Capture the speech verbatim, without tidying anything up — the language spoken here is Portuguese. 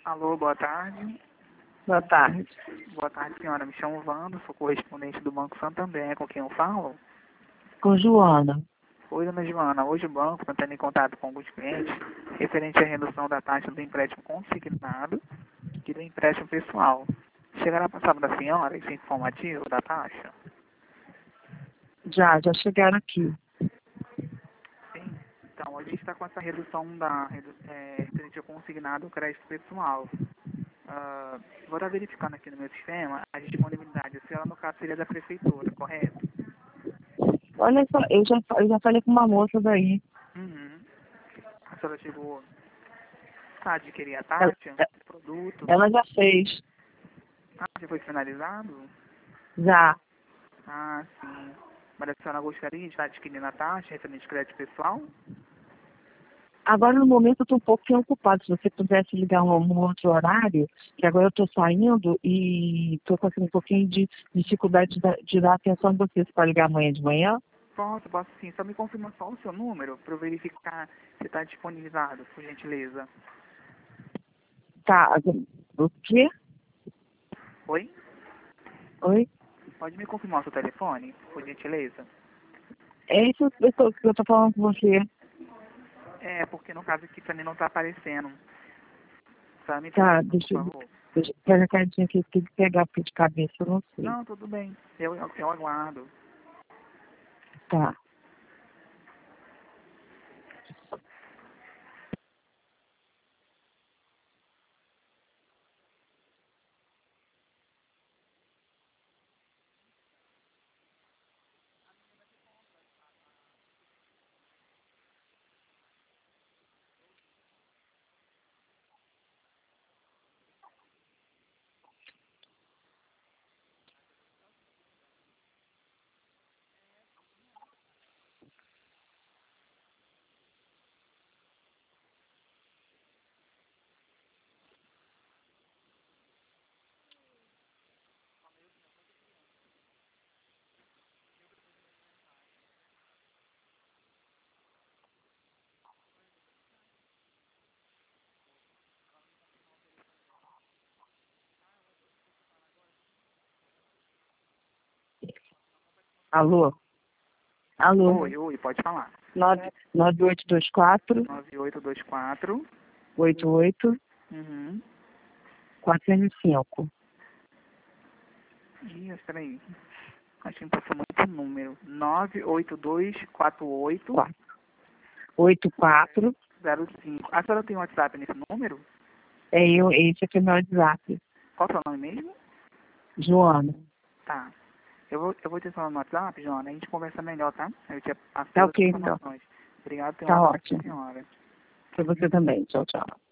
Alô, boa tarde. Boa tarde. Boa tarde, senhora. Me chamo Wanda, sou correspondente do Banco Santander. Com quem eu falo? Com Joana. Oi, dona Joana. Hoje o banco está entrando em contato com alguns clientes referente à redução da taxa do empréstimo consignado e do empréstimo pessoal. Chegará para saber da senhora esse informativo da taxa? Já, já chegaram aqui. Sim. Então, a gente está com essa redução da redu é, referente ao consignado crédito pessoal. Uh, vou estar verificando aqui no meu sistema a disponibilidade. Se ela, no caso, seria da prefeitura, correto? Olha só, eu já, eu já falei com uma moça daí. Uhum. A senhora chegou a adquirir a Ela, taxa, o produto. ela já fez. Ah, já foi finalizado? Já. Ah, sim. Mas a senhora gostaria de estar adquirindo a taxa referente ao crédito pessoal? Agora, no momento, eu estou um pouquinho ocupada. Se você pudesse ligar um, um outro horário, que agora eu estou saindo e estou com assim, um pouquinho de dificuldade de, dar- de dar atenção a você. Você pode ligar amanhã de manhã? Posso, posso sim. Só me confirma só o seu número para eu verificar se está disponibilizado, por gentileza. Tá. O quê? Oi? Oi? Pode me confirmar o seu telefone, por gentileza? É isso que eu tô- que eu estou falando com você. É, porque no caso aqui também não está aparecendo. Só me Tá, confirma, por deixa eu... favor. Deixa, pera a cartinha aqui, tem que pegar, porque de cabeça eu não sei. Não, tudo bem. Eu, eu, eu aguardo. Tá. Alô? Alô? Oi, oi, pode falar. nove oito dois quatro, nove oito dois quatro. oito oito Uhum. quatro cinco. Ih, espera aí. Acho que passou muito número. nove oito dois quatro oito oito quatro. zero cinco. A senhora tem WhatsApp nesse número? É eu, esse aqui é meu WhatsApp. Qual é o seu nome mesmo? Joana. Tá. Eu vou, eu vou te falar no WhatsApp, Joana, a gente conversa melhor, tá? Eu te passo Tá todas as ok, então. informações. Obrigado, tenha uma Tá boa noite, ótimo. senhora. Pra você também. Tchau, tchau.